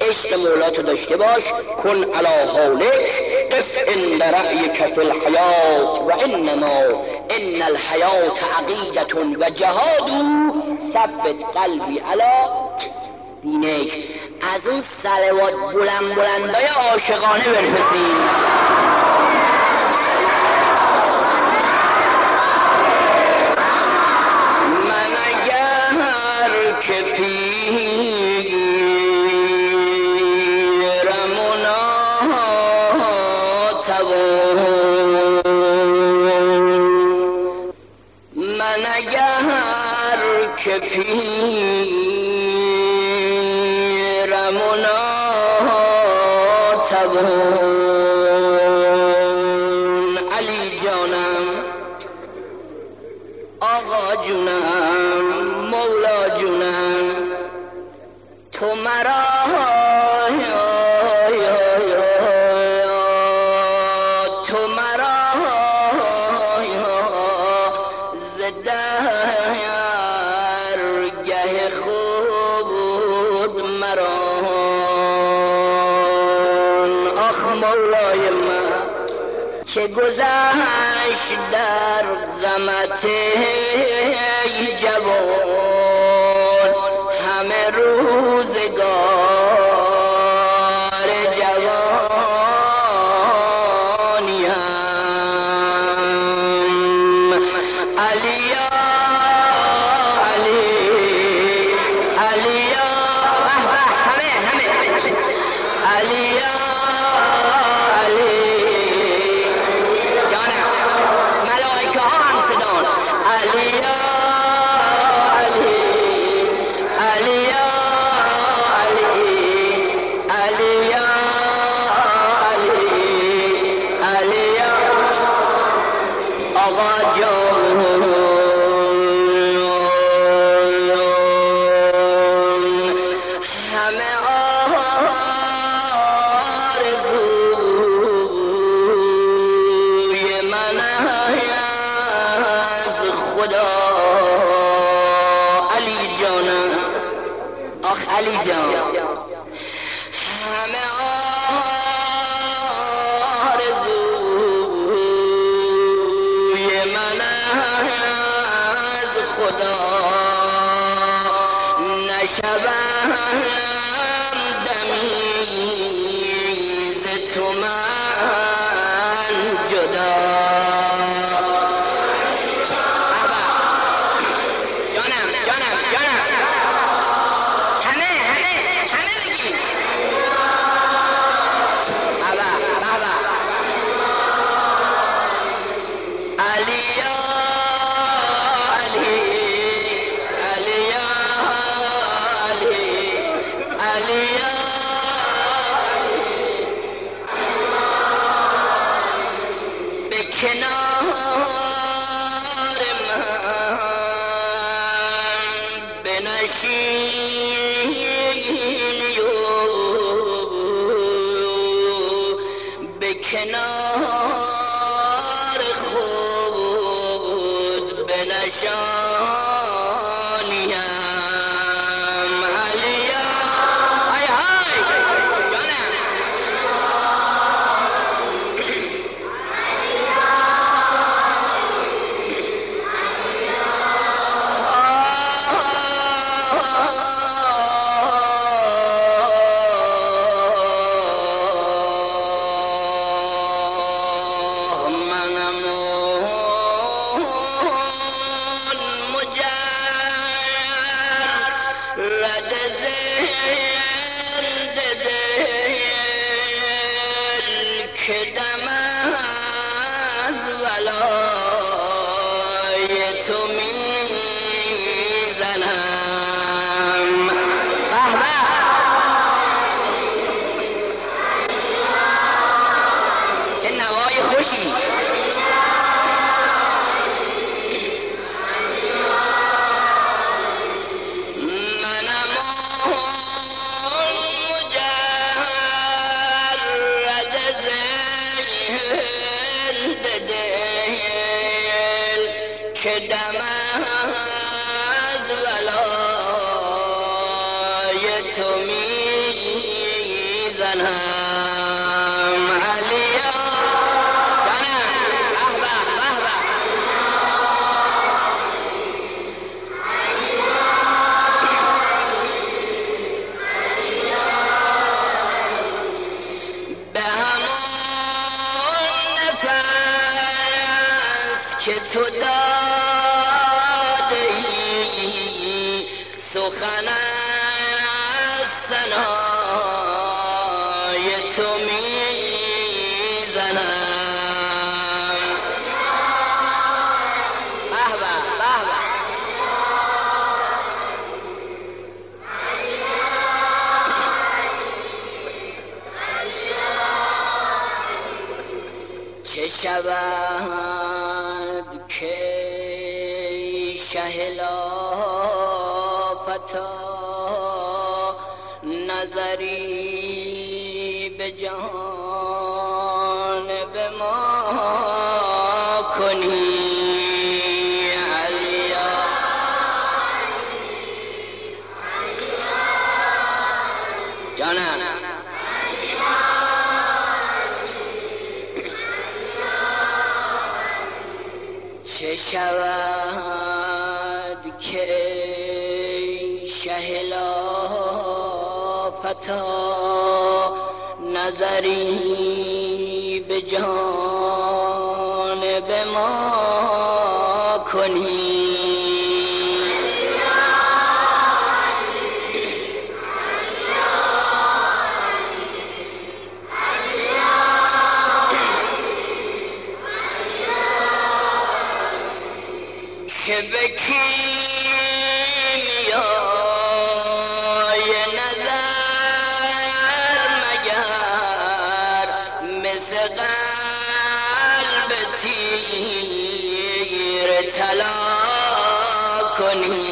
عشق مولاتو داشته باش. کن علی حالک قف عند رأیک فی الحیات و انما ان الحیات عقیدة و جهاد ثبت قلبی علی دینک. از اون صلوات بلندای عاشقانه برسید. من اگر که علی جانم، آقا جونم، مولا جونم، تو مرا که گذشت در غمت جوان همه روزگار جوانیم. علیا علی علیا همه علیا علی جان، همه آرزوی من از خدا نشوم دمی ز تو من جدا. کنار خود بنشانیم. علیا های های جانم تو می زنم علیا زنم به به همون نفس که تو دادی سخن از ثنای تو میزنم به به چه شود که شه لافتا نظری به جانب ما کنی علیا جانم چه شود که شه لافتا نظری به جانب ما کنی که به کیمیای نظر مگر مثل قلب تیر طلا کنی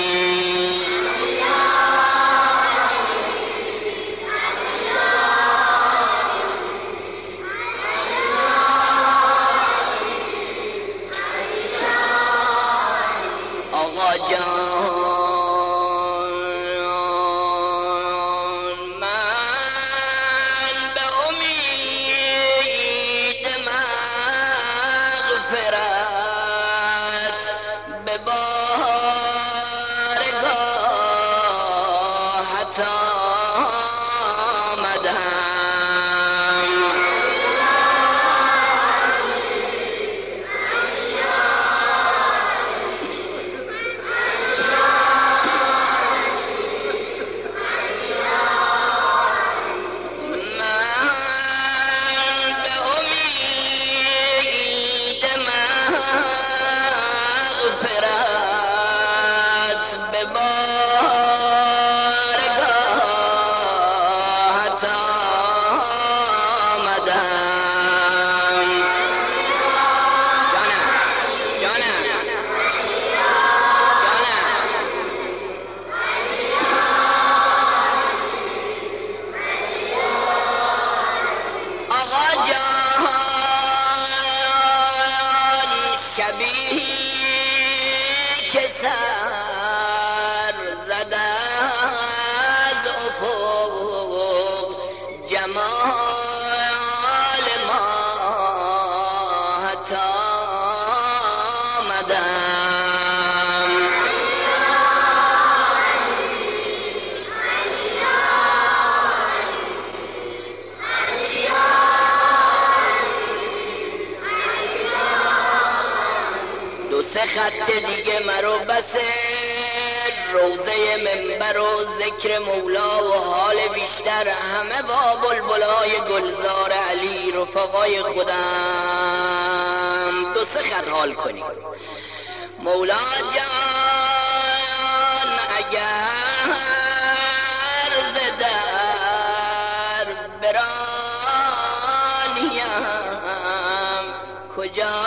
آقا جان من به امید مغفرت به بارگاهت آمدم شبیه که سر زده از افق جمال ماهت آمدم دو سه خط دیگه مرو بس روزه منبر و ذکر مولا و حال بیشتر همه با بلبلای گلزار علی رفقای خودم دو سه خط حال کنی مولا جان اگر ز در برانیم کجا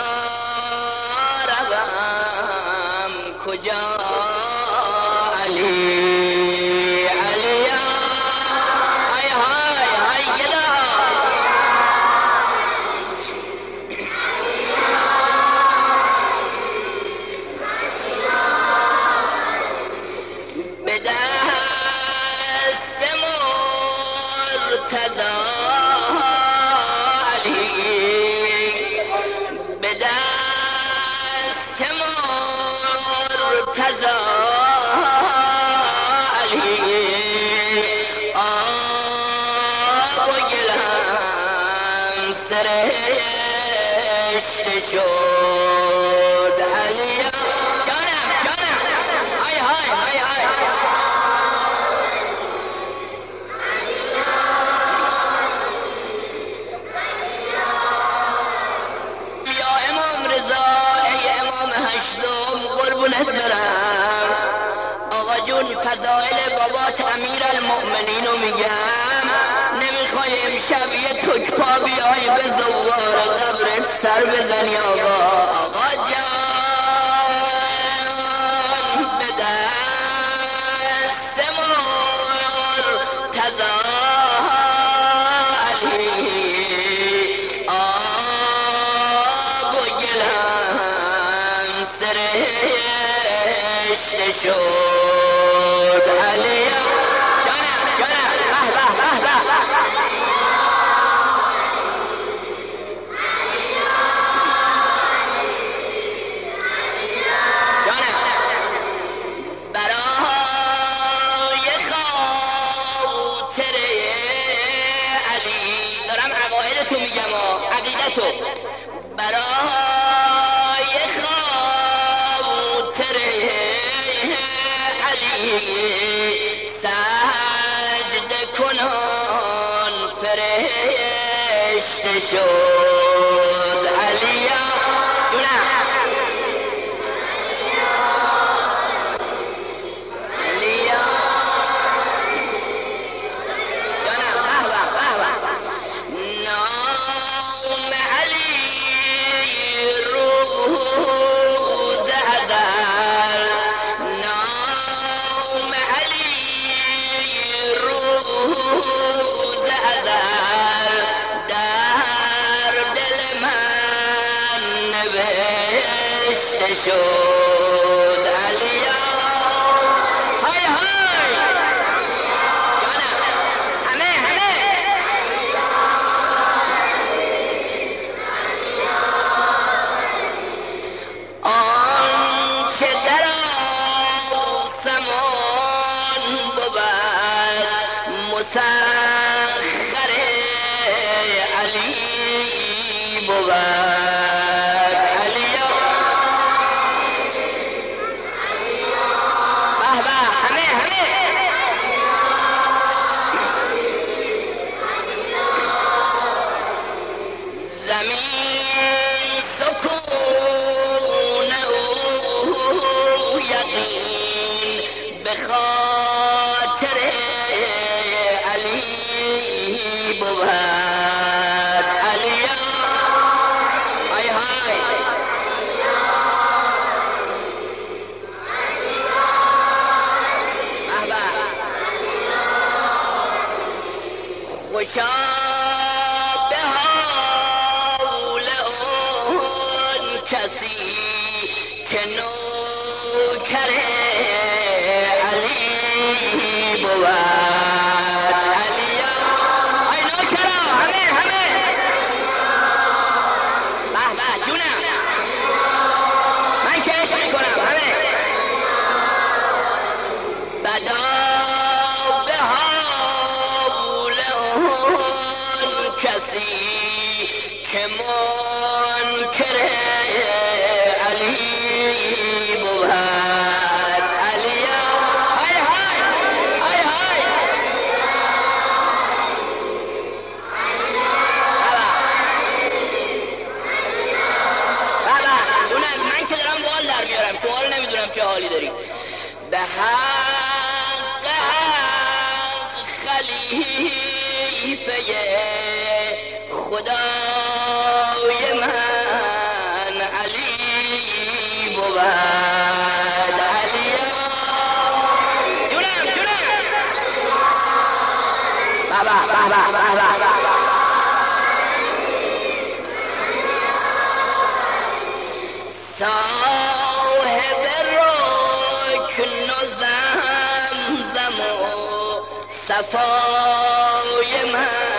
کجا علی علیا های های های گدا به دست مرتضی علی به دست مرتضی علی آب و گلم سرشته شد علی جانم های های های های یا امام رضا ای امام هشتم قربونت برم آقا جون فضائل بابات امیر المؤمنین رو میگم نمیخوای امشب یه تکپا بیای به زوار قبرت سر بزنی آقا جان به دست مرتضی علی آب و گلم سرشته شد علی جانم به به برای خاطر علی دارم عقایدتو میگم عقیدتو برای خاطر علی سجده کنان فرشته شد علی جونم نام علی روز ازل نام علی روز ازل در دل من نوشته شد علی های های آن که در آسمان بود مسخر علی بود علی به به همه زمین سکون به خاطر علی بود علی های های خوشا به حال اون کسی که نوکر علی بود علی ای نوکرا همه به به جونم من که عشق میکنم همه بدا به حال اون کسی که منکر علی بود علی های های من که دارم بال در بیارم سوال نمیدونم چه حالی داری به حق خلیفه خدای من علی بود علی جونم صاحب رکن و زمزم و صفای من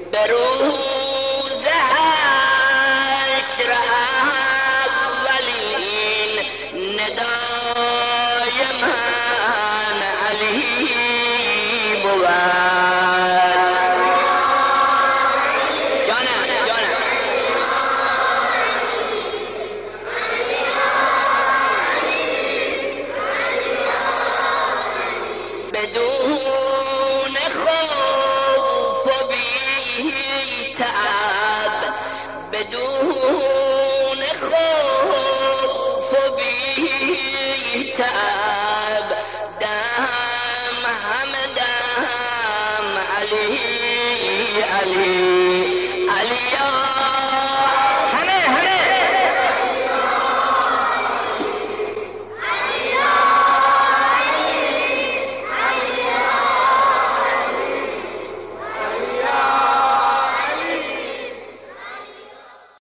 به روز حشر اولین ندای من علی بود. جانم بدون